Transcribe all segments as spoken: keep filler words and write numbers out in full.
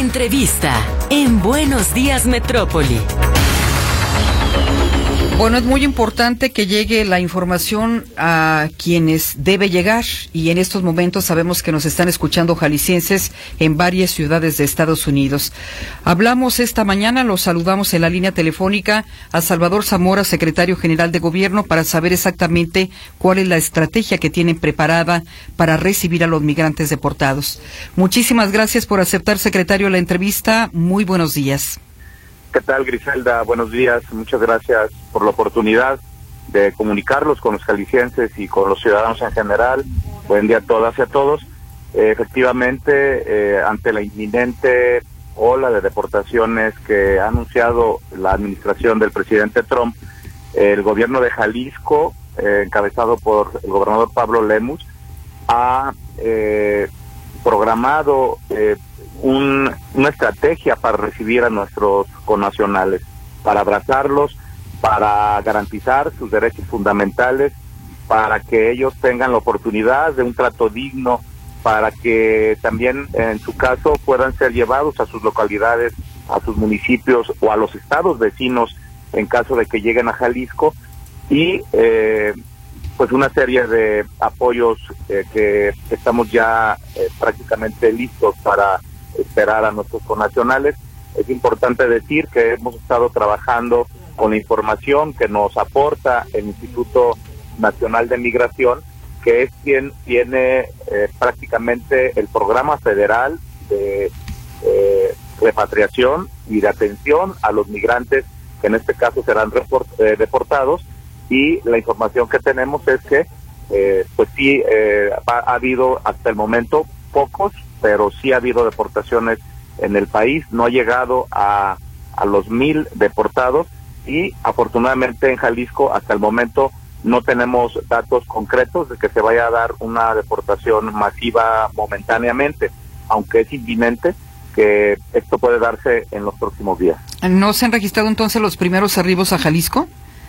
entrevista en Buenos Días Metrópoli. Bueno, es muy importante que llegue la información a quienes debe llegar, y en estos momentos sabemos que nos están escuchando jaliscienses en varias ciudades de Estados Unidos. Hablamos esta mañana, los saludamos en la línea telefónica a Salvador Zamora, secretario general de Gobierno, para saber exactamente cuál es la estrategia que tienen preparada para recibir a los migrantes deportados. Muchísimas gracias por aceptar, secretario, la entrevista. Muy buenos días. ¿Qué tal, Griselda? Buenos días. Muchas gracias por la oportunidad de comunicarlos con los jaliscienses y con los ciudadanos en general. Buen día a todas y a todos. Eh, efectivamente, eh, ante la inminente ola de deportaciones que ha anunciado la administración del presidente Trump, eh, el gobierno de Jalisco, eh, encabezado por el gobernador Pablo Lemus, ha eh, programado eh, Un, una estrategia para recibir a nuestros connacionales, para abrazarlos, para garantizar sus derechos fundamentales, para que ellos tengan la oportunidad de un trato digno, para que también en su caso puedan ser llevados a sus localidades, a sus municipios o a los estados vecinos en caso de que lleguen a Jalisco, y eh, pues una serie de apoyos eh, que estamos ya eh, prácticamente listos para esperar a nuestros connacionales. Es importante decir que hemos estado trabajando con la información que nos aporta el Instituto Nacional de Migración, que es quien tiene eh, prácticamente el programa federal de eh, repatriación y de atención a los migrantes que en este caso serán report, eh, deportados, y la información que tenemos es que eh, pues sí eh, ha, ha habido hasta el momento pocos, pero sí ha habido deportaciones en el país. No ha llegado a, a los mil deportados, y afortunadamente en Jalisco hasta el momento no tenemos datos concretos de que se vaya a dar una deportación masiva momentáneamente, aunque es inminente que esto puede darse en los próximos días. ¿No se han registrado entonces los primeros arribos a Jalisco?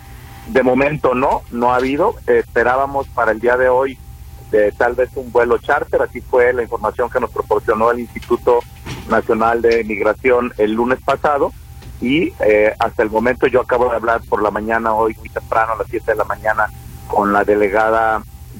De momento no, no ha habido. Eh, esperábamos para el día de hoy de tal vez un vuelo charter. Así fue la información que nos proporcionó el Instituto Nacional de Migración el lunes pasado, y eh, hasta el momento yo acabo de hablar por la mañana, hoy muy temprano, a las siete de la mañana, con la delegada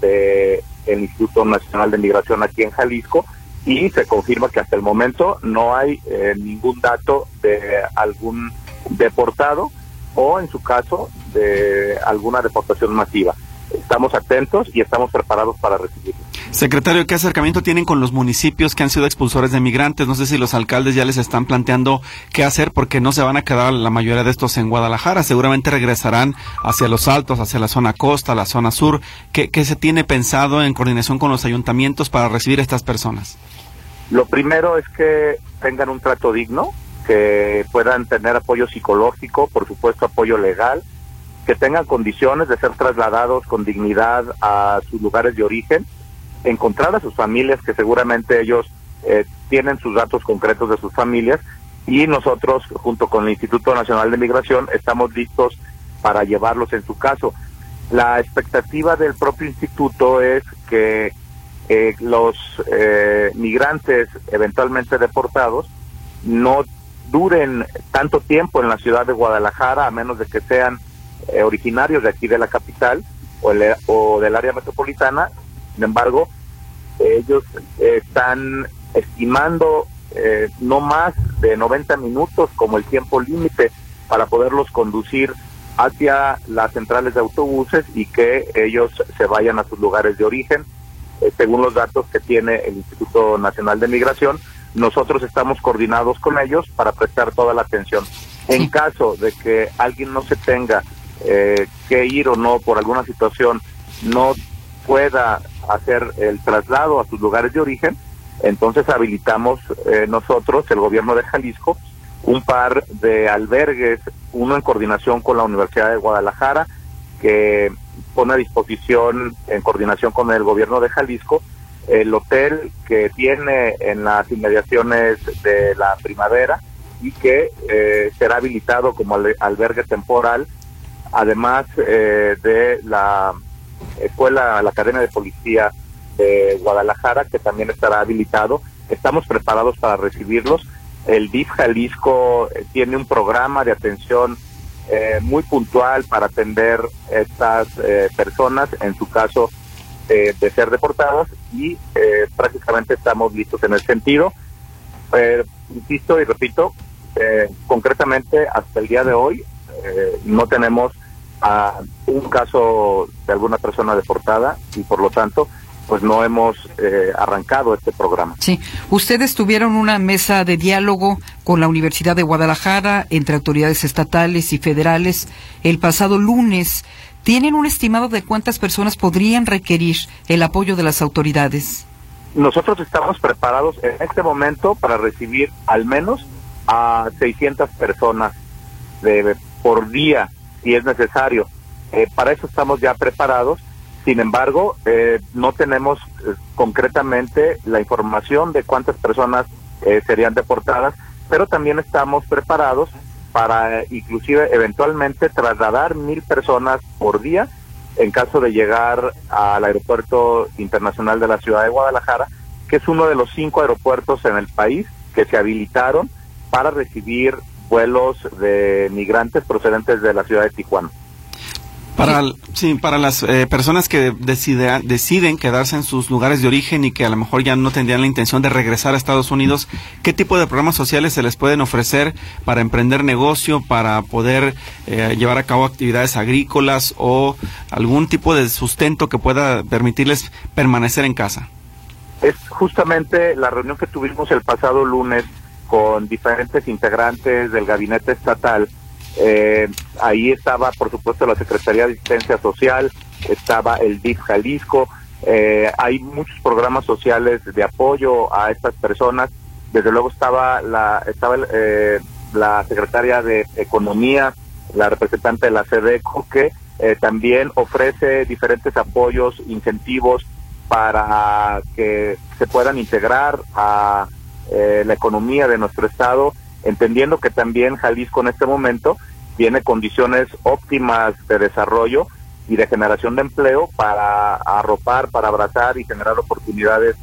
del Instituto Nacional de Migración aquí en Jalisco, y se confirma que hasta el momento no hay eh, ningún dato de algún deportado, o en su caso de alguna deportación masiva. Estamos atentos y estamos preparados para recibirlos. Secretario, ¿qué acercamiento tienen con los municipios que han sido expulsores de migrantes? No sé si los alcaldes ya les están planteando qué hacer, porque no se van a quedar la mayoría de estos en Guadalajara. Seguramente regresarán hacia los altos, hacia la zona costa, la zona sur. ¿Qué, qué se tiene pensado en coordinación con los ayuntamientos para recibir a estas personas? Lo primero es que tengan un trato digno, que puedan tener apoyo psicológico, por supuesto apoyo legal, que tengan condiciones de ser trasladados con dignidad a sus lugares de origen, encontrar a sus familias, que seguramente ellos eh, tienen sus datos concretos de sus familias, y nosotros, junto con el Instituto Nacional de Migración, estamos listos para llevarlos en su caso. La expectativa del propio instituto es que eh, los eh, migrantes eventualmente deportados no duren tanto tiempo en la ciudad de Guadalajara, a menos de que sean Eh, originarios de aquí de la capital o, el, o del área metropolitana. Sin embargo, eh, ellos eh, están estimando eh, no más de noventa minutos como el tiempo límite para poderlos conducir hacia las centrales de autobuses y que ellos se vayan a sus lugares de origen, eh, según los datos que tiene el Instituto Nacional de Migración. Nosotros estamos coordinados con ellos para prestar toda la atención. En caso de que alguien no se tenga Eh, que ir o no por alguna situación, no pueda hacer el traslado a sus lugares de origen, entonces habilitamos eh, nosotros, el gobierno de Jalisco, un par de albergues, uno en coordinación con la Universidad de Guadalajara, que pone a disposición, en coordinación con el gobierno de Jalisco, el hotel que tiene en las inmediaciones de la Primavera, y que eh, será habilitado como al, albergue temporal, además eh, de la escuela, la Academia de Policía de Guadalajara, que también estará habilitado. Estamos preparados para recibirlos, El D I F Jalisco tiene un programa de atención eh, muy puntual para atender estas eh, personas, en su caso eh, de ser deportadas, y eh, prácticamente estamos listos en el sentido. Eh, insisto y repito, eh, concretamente hasta el día de hoy eh, no tenemos a un caso de alguna persona deportada y por lo tanto pues no hemos eh, arrancado este programa. Sí, ustedes tuvieron una mesa de diálogo con la Universidad de Guadalajara entre autoridades estatales y federales el pasado lunes. ¿Tienen un estimado de cuántas personas podrían requerir el apoyo de las autoridades? Nosotros estamos preparados en este momento para recibir al menos a seiscientas personas de, por día, si es necesario. Eh, para eso estamos ya preparados. Sin embargo, eh, no tenemos eh, concretamente la información de cuántas personas eh, serían deportadas, pero también estamos preparados para eh, inclusive eventualmente trasladar mil personas por día en caso de llegar al Aeropuerto Internacional de la Ciudad de Guadalajara, que es uno de los cinco aeropuertos en el país que se habilitaron para recibir vuelos de migrantes procedentes de la ciudad de Tijuana. Para, sí, para las eh, personas que decide, deciden quedarse en sus lugares de origen y que a lo mejor ya no tendrían la intención de regresar a Estados Unidos, ¿qué tipo de programas sociales se les pueden ofrecer para emprender negocio, para poder eh, llevar a cabo actividades agrícolas o algún tipo de sustento que pueda permitirles permanecer en casa? Es justamente la reunión que tuvimos el pasado lunes con diferentes integrantes del gabinete estatal. Eh, ahí estaba, por supuesto, la Secretaría de Asistencia Social, estaba el D I F Jalisco, eh, hay muchos programas sociales de apoyo a estas personas. Desde luego estaba la estaba eh, la Secretaria de Economía, la representante de la SEDECO, que eh, también ofrece diferentes apoyos, incentivos para que se puedan integrar a eh, la economía de nuestro estado, entendiendo que también Jalisco en este momento tiene condiciones óptimas de desarrollo y de generación de empleo para arropar, para abrazar y generar oportunidades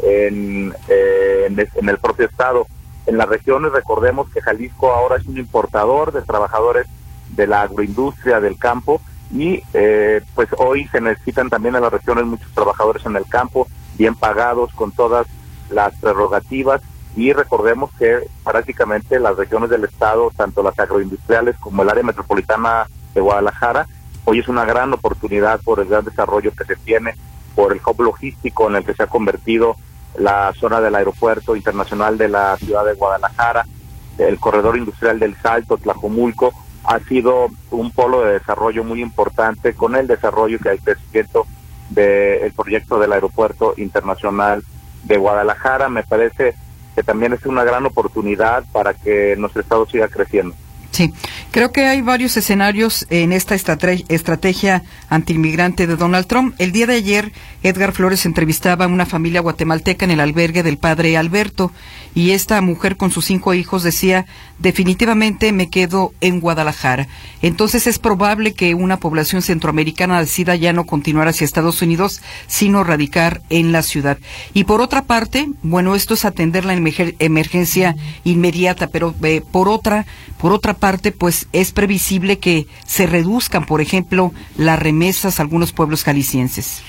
en, eh, en, en el propio estado. En las regiones, recordemos que Jalisco ahora es un importador de trabajadores de la agroindustria, del campo, y eh, pues hoy se necesitan también en las regiones muchos trabajadores en el campo, bien pagados, con todas las prerrogativas. Y recordemos que prácticamente las regiones del estado, tanto las agroindustriales como el área metropolitana de Guadalajara, hoy es una gran oportunidad por el gran desarrollo que se tiene, por el hub logístico en el que se ha convertido la zona del Aeropuerto Internacional de la Ciudad de Guadalajara, el corredor industrial del Salto, Tlajomulco, ha sido un polo de desarrollo muy importante con el desarrollo que hay crecimiento del proyecto del Aeropuerto Internacional de Guadalajara. Me parece que también es una gran oportunidad para que nuestro estado siga creciendo. Sí, creo que hay varios escenarios en esta estrate- estrategia antiinmigrante de Donald Trump. El día de ayer, Edgar Flores entrevistaba a una familia guatemalteca en el albergue del padre Alberto, y esta mujer con sus cinco hijos decía, definitivamente me quedo en Guadalajara. Entonces es probable que una población centroamericana decida ya no continuar hacia Estados Unidos, sino radicar en la ciudad. Y por otra parte, bueno, esto es atender la emerg- emergencia inmediata, pero eh, por otra, por otra parte, pues es previsible que se reduzcan, por ejemplo, las remesas a algunos pueblos jaliscienses.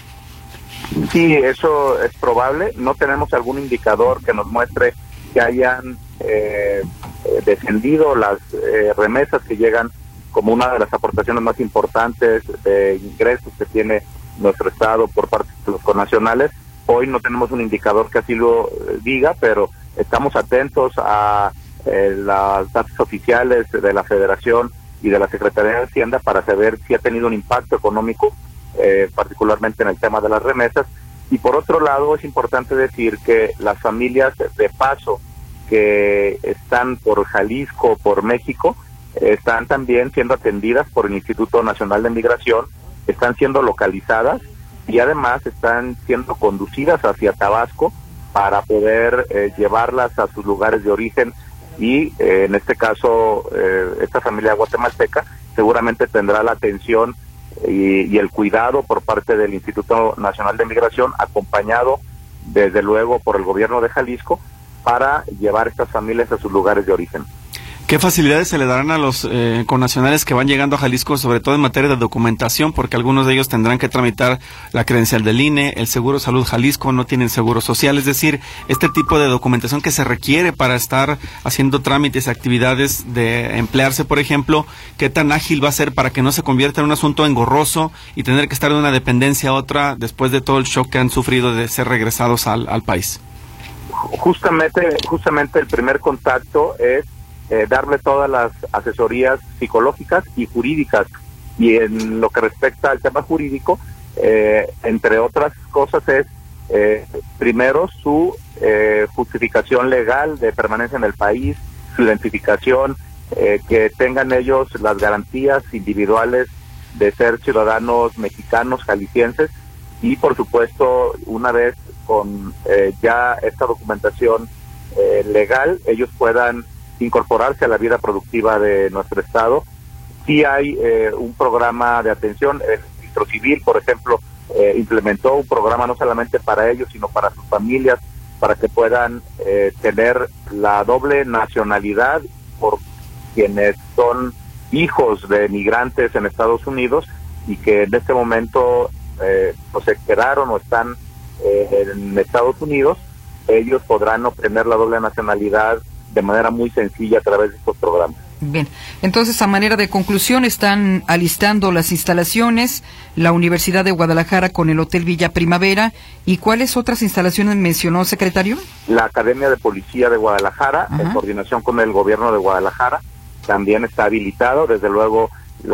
Sí, eso es probable. No tenemos algún indicador que nos muestre que hayan eh, descendido las eh, remesas que llegan como una de las aportaciones más importantes de ingresos que tiene nuestro estado por parte de los connacionales. Hoy no tenemos un indicador que así lo diga, pero estamos atentos a eh, las datos oficiales de la Federación y de la Secretaría de Hacienda para saber si ha tenido un impacto económico, eh, particularmente en el tema de las remesas. Y por otro lado, es importante decir que las familias de paso que están por Jalisco, por México, están también siendo atendidas por el Instituto Nacional de Migración, están siendo localizadas y además están siendo conducidas hacia Tabasco para poder eh, llevarlas a sus lugares de origen y eh, en este caso eh, esta familia guatemalteca seguramente tendrá la atención y, y el cuidado por parte del Instituto Nacional de Migración, acompañado desde luego por el gobierno de Jalisco, para llevar estas familias a sus lugares de origen. ¿Qué facilidades se le darán a los eh, connacionales que van llegando a Jalisco, sobre todo en materia de documentación? Porque algunos de ellos tendrán que tramitar la credencial del I N E, el Seguro Salud Jalisco, no tienen seguro social, es decir, este tipo de documentación que se requiere para estar haciendo trámites, actividades de emplearse, por ejemplo, ¿qué tan ágil va a ser para que no se convierta en un asunto engorroso y tener que estar de una dependencia a otra después de todo el shock que han sufrido de ser regresados al, al país? Justamente, justamente el primer contacto es Eh, darle todas las asesorías psicológicas y jurídicas, y en lo que respecta al tema jurídico, eh, entre otras cosas es eh, primero su eh, justificación legal de permanencia en el país, su identificación, eh, que tengan ellos las garantías individuales de ser ciudadanos mexicanos, jaliscienses, y por supuesto una vez con eh, ya esta documentación eh, legal, ellos puedan incorporarse a la vida productiva de nuestro estado. Sí hay eh, un programa de atención, el registro civil, por ejemplo, eh, implementó un programa no solamente para ellos, sino para sus familias, para que puedan eh, tener la doble nacionalidad por quienes son hijos de migrantes en Estados Unidos y que en este momento eh, pues se quedaron o están eh, en Estados Unidos. Ellos podrán obtener la doble nacionalidad de manera muy sencilla a través de estos programas. Bien, entonces a manera de conclusión están alistando las instalaciones, la Universidad de Guadalajara con el Hotel Villa Primavera, ¿y cuáles otras instalaciones mencionó, secretario? La Academia de Policía de Guadalajara, Ajá. en coordinación con el gobierno de Guadalajara, también está habilitado, desde luego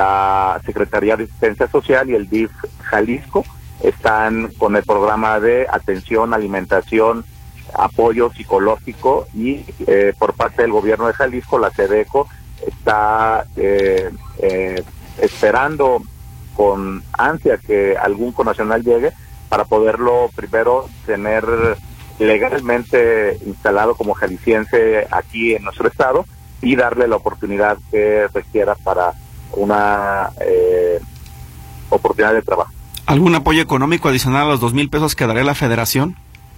la Secretaría de Asistencia Social y el D I F Jalisco están con el programa de atención, alimentación, apoyo psicológico, y eh, por parte del gobierno de Jalisco, la SEDECO está eh, eh, esperando con ansia que algún connacional llegue para poderlo primero tener legalmente instalado como jalisciense aquí en nuestro estado y darle la oportunidad que requiera para una eh, oportunidad de trabajo. ¿Algún apoyo económico adicional a los dos mil pesos que daría la federación?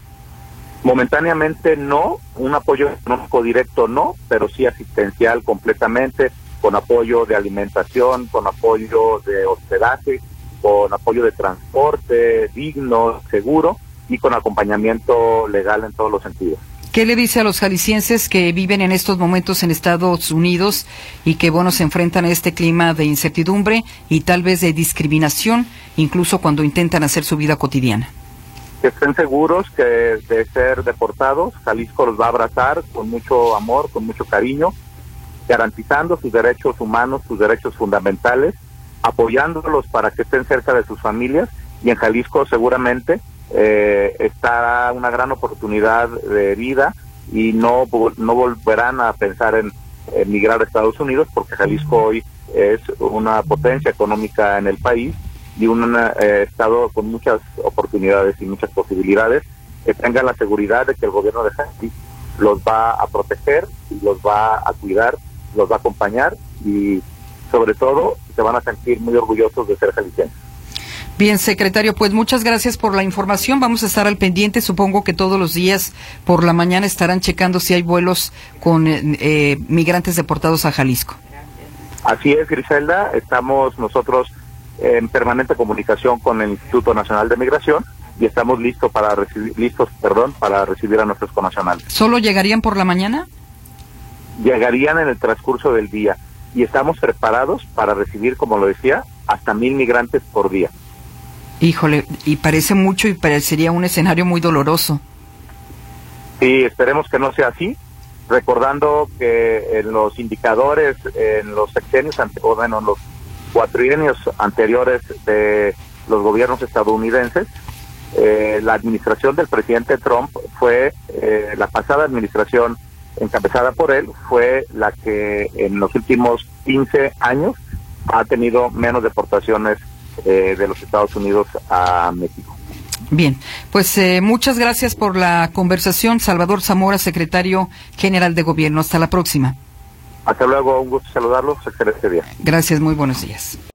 Momentáneamente no, un apoyo económico directo no, pero sí asistencial completamente, con apoyo de alimentación, con apoyo de hospedaje, con apoyo de transporte digno, seguro y con acompañamiento legal en todos los sentidos. ¿Qué le dice a los jaliscienses que viven en estos momentos en Estados Unidos y que, bueno, se enfrentan a este clima de incertidumbre y tal vez de discriminación, incluso cuando intentan hacer su vida cotidiana? Que estén seguros que de ser deportados, Jalisco los va a abrazar con mucho amor, con mucho cariño, garantizando sus derechos humanos, sus derechos fundamentales, apoyándolos para que estén cerca de sus familias, y en Jalisco seguramente eh, está una gran oportunidad de vida y no, no volverán a pensar en emigrar a Estados Unidos, porque Jalisco hoy es una potencia económica en el país y un eh, estado con muchas oportunidades y muchas posibilidades, que tengan la seguridad de que el gobierno de Jalisco los va a proteger, los va a cuidar, los va a acompañar y sobre todo se van a sentir muy orgullosos de ser jaliscienses. Bien, secretario, pues muchas gracias por la información. Vamos a estar al pendiente. Supongo que todos los días por la mañana estarán checando si hay vuelos con eh, migrantes deportados a Jalisco. Así es, Griselda. Estamos nosotros en permanente comunicación con el Instituto Nacional de Migración y estamos listos para recibir, listos, perdón, para recibir a nuestros connacionales. ¿Solo llegarían por la mañana? Llegarían en el transcurso del día y estamos preparados para recibir, como lo decía, hasta mil migrantes por día. Híjole, y parece mucho y parecería un escenario muy doloroso. Sí, esperemos que no sea así, recordando que en los indicadores, en los sexenios, o bueno, en los cuatrienios anteriores de los gobiernos estadounidenses, eh, la administración del presidente Trump fue, eh, la pasada administración encabezada por él, fue la que en los últimos quince años ha tenido menos deportaciones eh, de los Estados Unidos a México. Bien, pues eh, muchas gracias por la conversación, Salvador Zamora, secretario general de Gobierno. Hasta la próxima. Hasta luego, un gusto saludarlos, excelente día. Gracias, muy buenos días.